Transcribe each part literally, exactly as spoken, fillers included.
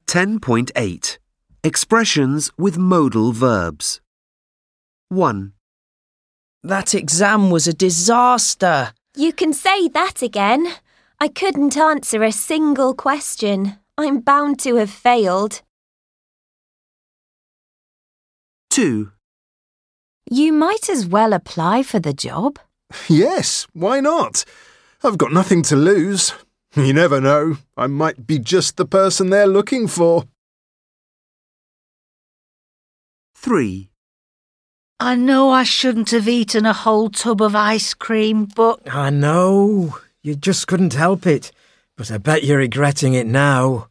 ten point eight. Expressions with modal verbs. one. That exam was a disaster. You can say that again. I couldn't answer a single question. I'm bound to have failed. two. You might as well apply for the job. Yes, why not? I've got nothing to lose. You never know. I might be just the person they're looking for. three. I know I shouldn't have eaten a whole tub of ice cream, but... I know. You just couldn't help it. But I bet you're regretting it now.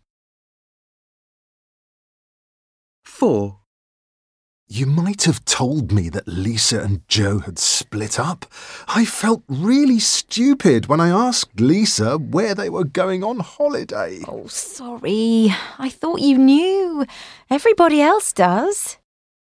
four. You might have told me that Lisa and Joe had split up. I felt really stupid when I asked Lisa where they were going on holiday. Oh, sorry. I thought you knew. Everybody else does.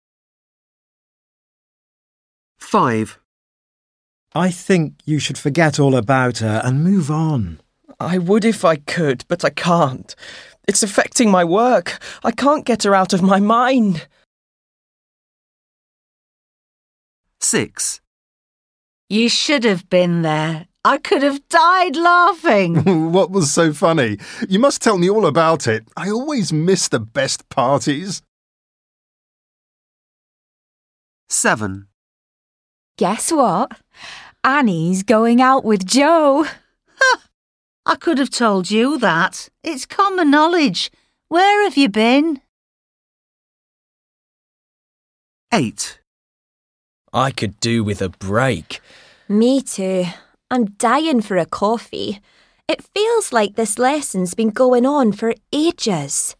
five. I think you should forget all about her and move on. I would if I could, but I can't. It's affecting my work. I can't get her out of my mind. six. You should have been there. I could have died laughing. What was so funny? You must tell me all about it. I always miss the best parties. seven. Guess what? Annie's going out with Joe. I could have told you that. It's common knowledge. Where have you been? eight. I could do with a break. Me too. I'm dying for a coffee. It feels like this lesson's been going on for ages.